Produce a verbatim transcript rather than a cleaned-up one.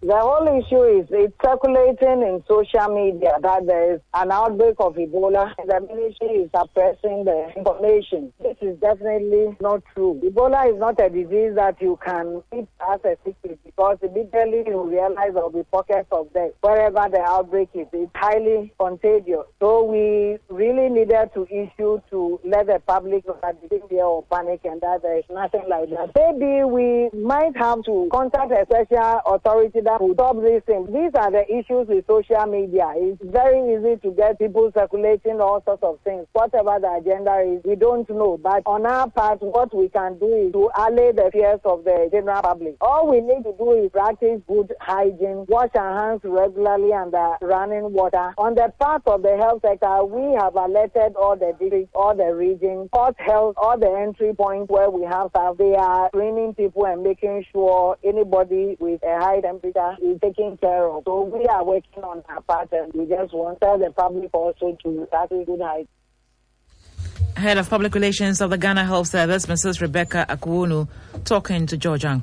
The whole issue is it's circulating in social media that there is an outbreak of Ebola and the ministry is suppressing the information. This is definitely not true. Ebola is not a disease that you can keep as a secret because immediately you realize there will be pockets of death wherever the outbreak is. It's highly contagious. So we really needed to issue to let the public know that they fear or panic and that there is nothing like that. Maybe we might have to contact a special authority that will stop these things. These are the issues with social media. It's very easy to get people circulating all sorts of things. Whatever the agenda is, we don't know. But on our part, what we can do is to allay the fears of the general public. All we need to do is practice good hygiene, wash our hands regularly under running water. On the part of the health sector, we have alerted all the districts, all the regions, Port Health, all the entry points where we have staff. They are screening people and making sure anybody with a high temperature is taken care of. So we are working on our part and we just want to tell the public also to practice good hygiene. Head of Public Relations of the Ghana Health Service, Missus Rebecca Akwonu, talking to George Ank.